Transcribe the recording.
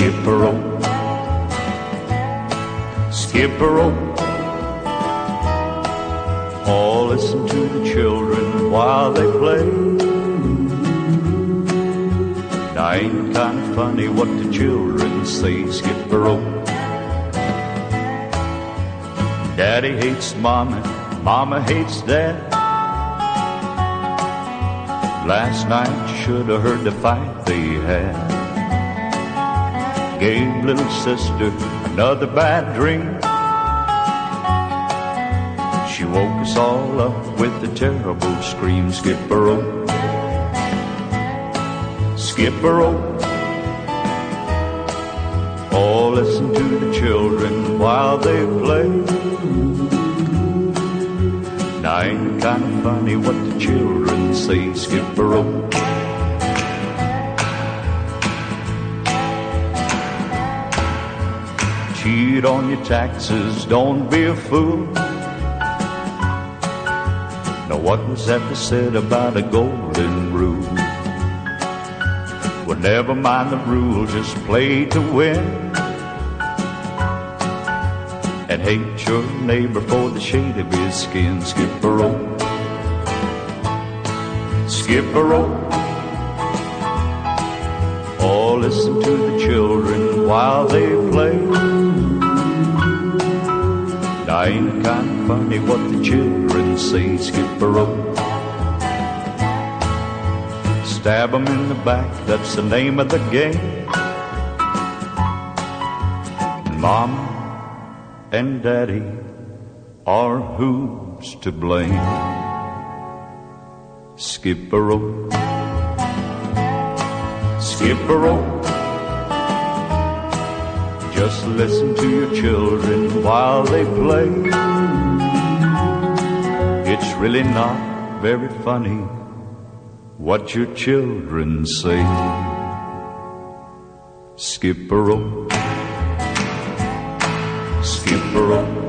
Skip-a-rope, skip-a-rope. Oh, listen to the children while they play. Now ain't it kind of funny what the children say? Skip-a-rope. Daddy hates Mama, Mama hates Dad. Last night you should have heard the fight they had. Gave little sister another bad dream. She woke us all up with a terrible scream. Skip-a-rope, skip-a-rope. Oh, listen to the children while they play. Now ain't it kind of funny what the children say? Skip-a-rope. Cheat on your taxes, don't be a fool. Now what was that they said about a golden rule? Well, never mind the rule, just play to win. And hate your neighbor for the shade of his skin. Skip-a-rope, skip-a-rope. Oh, listen to the children while they play. Now ain't it kind of funny what the children say? Skip-a-rope. Stab 'em in the back, that's the name of the game. Mama and Daddy are who's to blame? Skip-a-rope, skip-a-rope. Just listen to your children while they play. It's really not very funny what your children say. Skip-a-rope, skip-a-rope.